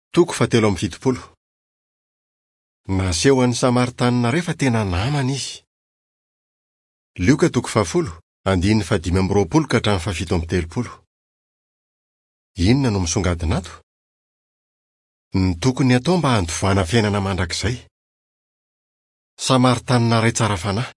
Toko 7:70. Naseho an'i Samaritanina rehefa tena namana izy. Luka 10:5-7:70. Inona no misongadina ato? Ny tokony atao mba handovana fiainana mandrakizay. Samaritanina ray tsara fanahy.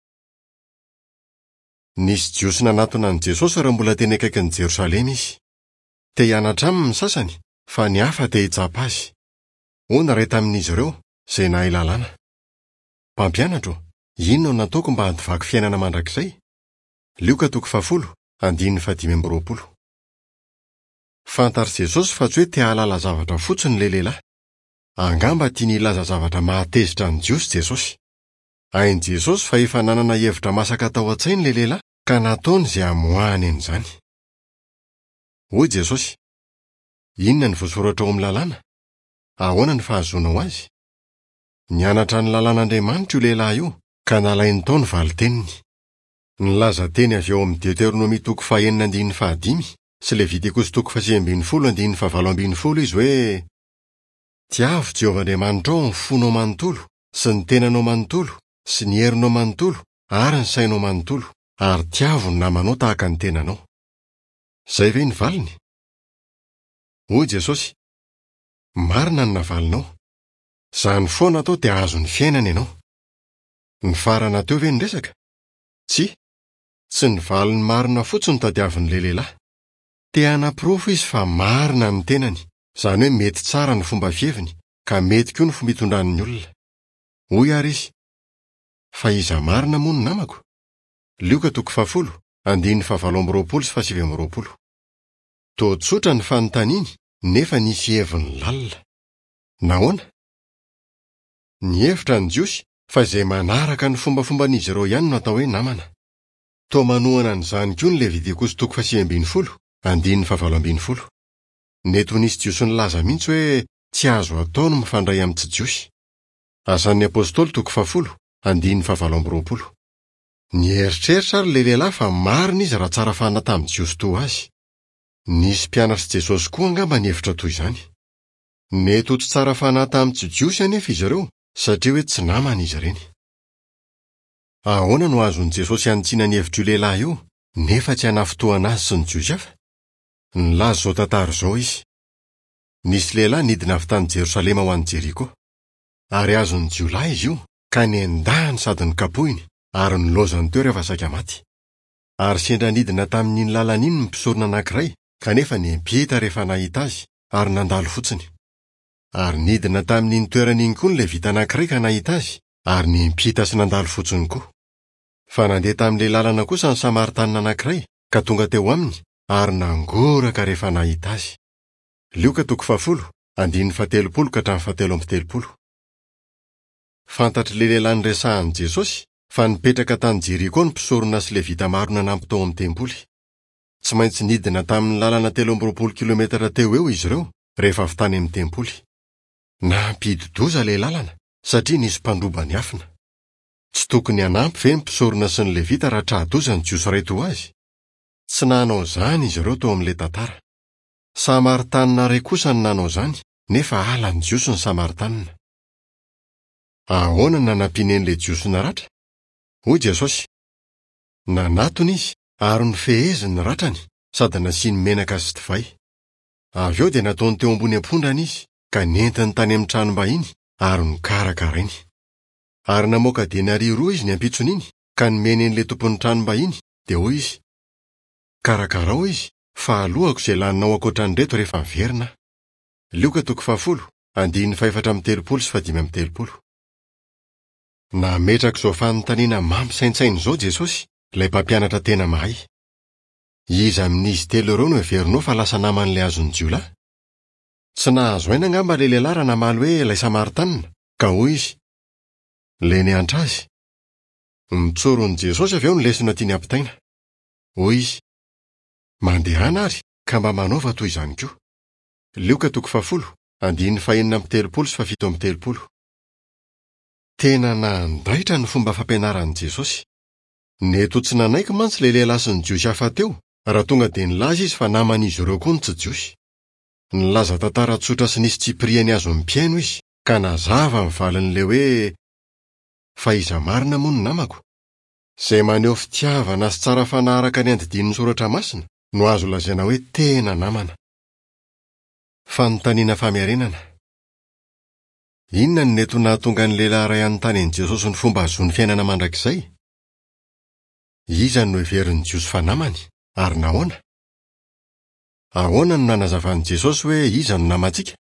Nisy jiosy nanatona an'i Jesosy raha mbola teny akaikin'i Jerosalema izy. Te hianatra aminy ny sasany, fa ny hafa te hitsapa azy. Hono ray tamin'izy ireo, izay nahay lalàna. Mpampianatro, inona no nataoko mba handovako fiainana mandrakizay? Luka 10:5-7. Fantar'i Jesosy fa tsy hoe te hahalala zavatra fotsiny le lehilahy. Angamba tiany hilaza zavatra mahatezitra ny jiosy Jesosy. Hain'i Jesosy fa efa nanana hevitra masaka tao an-tsainy le lehilahy, ka nataony izay hamoahany an'izany. Hoy Jesosy: inona ny voasoratra ao amin'ny lalàna? Ahoana ny fahazoana ho azy? Nianatra ny lalàn'Andriamanitra io lehilahy io, ka nalainy tao ny valiteniny. Nilaza teny avy ao amin'ny Deuteronomy 9:5 sy Levitikos 20:7-7 izy hoe: tiavo Jehovah-Andriamanitrao ny fonao manontolo, sy ny tenanao manontolo, sy ny herinao manontolo, ary ny sainao manontolo, ary tiavo ny namanao tahaka ny tenanao. Zay ve ny valiny? Hoy Jesosy: marina ny navalinao. Zany foana atao dia azo ny fiainana ianao. Ny farana teo ve ny resaka? Tsy ny valiny marina fotsiny tadiavin'le lehilahy. Te hanapirofo izy fa marina ny tenany, zany hoe mety tsara ny fomba fieviny, ka mety koa ny fomba itondran'ny olona. Hoy ary izy: fa iza marina moa ny namako? Luka 10:7-7. Toa tsotra ny fanontaniany, nefa nisy heviny lalina. Nahoana? Ny hevitra ny jiosy fa izay manaraka ny fombafomban'izy ireo ihany no atao hoe namana. Toa manohana an'izany koa ny Levitikos 5:7-7. Neto nisy jiosy nilaza mihitsy hoe tsy azo atao no mifandray amin'ny tsy jiosy. Asan'ny Apôstôly 10:7-7. Nieritreritra ary le lehilahy fa marina izy raha tsara fanahy tamin'ny jiosy toa azy. Nisy mpianatry Jesosy koa angamba ny hevitra toy izany. Neto tsy tsara fanahy tamin'ny tsy jiosy anefa izy ireo, satria hoe tsy namana izy ireny. Ahoana no azon'i Jesosy antsiana ny hevitra io lehilahy io, nefa tsy hanafotoana azy sy ny jiosy hafa? Nilaza izao tantara izao izy: nisy lehilahy nidina avy tany Jerosalema ho an'i Jeriko, ary azon'ny jiolahy izy io, ka niendahany sady nikapohiny, ary nilozany teo rehefa saika maty. Ary sendra nidina tamin'iny lalana iny ny mpisorona anankiray, kanefa niempita rehefa nahita azy, ary nandalo fotsiny. Ary nidina tamin'iny toerana iny koa ny levita anankiray ka nahita azy, ary niempita sy nandalo fotsiny koa. Fa nandeha tamin'ilay lalana kosa ny Samaritanina anankiray, ka tonga teo aminy, ary nangoraka rehefa nahita azy. Luka 10:7-7. Fantatry le lehilahy niresahan'i Jesosy fa nipetraka tany Jeriko ny mpisorona sy levita maro nanampy tao amin'ny tempoly. Tsy maintsy nidina tamin'ny lalana 13 kilometatra teo eo izy ireo rehefa avy tany amin'ny tempoly. Nampididoza le lalana, satria nisy mpandroba niafina. Tsy tokony hanampy ve ny mpisorona sy ny levita raha trahadoza ny jiosy ray toa azy? Tsy nanao zany izy ireo tao amin'le tantara. Samaritanina ray kosa ny nanao zany, nefa ala ny jiosy ny Samaritanina. Ahoana ny nanampian'le jiosy naratra? Hoy Jesosy: nanatony izy, ary nifeheziny ny ratrany, sady nasiany menaka sy divay. Avy eo dia nataony teo ambony ampondrany izy, ka nentiny tany amin'ny tranom-bahiny, ary nikarakarainy. Ary namoaka denari roa izy ny ampitson'iny, ka nomeny an'le tompon'ny tranom-bahiny, dia hoy izy: karakarao izy, fa alohako izay laninao ankoatran'reto rehefa miverina. Luka 10:5-7. Nametraka izao fanontaniana mampisaintsainy izao Jesosy, ilay mpampianatra tena mahay. Iza amin'izy telo ireo no heverinao fa lasa naman'ilay azon'ny jiolahy? Tsy nahazo aina angamba le lehilahy raha namaly hoe ilay Samaritanina, ka hoy izy: le niantra azy. Mitsoron'i Jesosy avy eo ny lesona tiany ampitaina. Hoy izy: mandehana ary, ka mba manaova toy izany koa. Luka 10:5-7. Tena nandaitra ny fomba fampianaran'i Jesosy. Neto tsy nanaiky mantsy le lehilahy sy ny jiosy hafa teo, raha tonga dia nilaza izy fa naman'izy ireo koa ny tsy jiosy. Nilaza tantara tsotra sy nisy tsipiriany azo mpiaino izy, ka nazava amin'ny valin'ilay hoe faiza marina moa ny namako, izay maneho fitiavana sy tsara fanaharaka ny andidin'ny soratra masina, no azo lazaina hoe tena namana. Fanontaniana famiarenana. Inona no neto nahatonga ny lehilahy iray anontany an'i Jesosy ny fomba ahazoany fiainana mandrakizay? Iza no heverin'i Jiosy fa namany, ary nahoana? Ahoana no nanazavan'i Jesosy hoe iza no namantsika?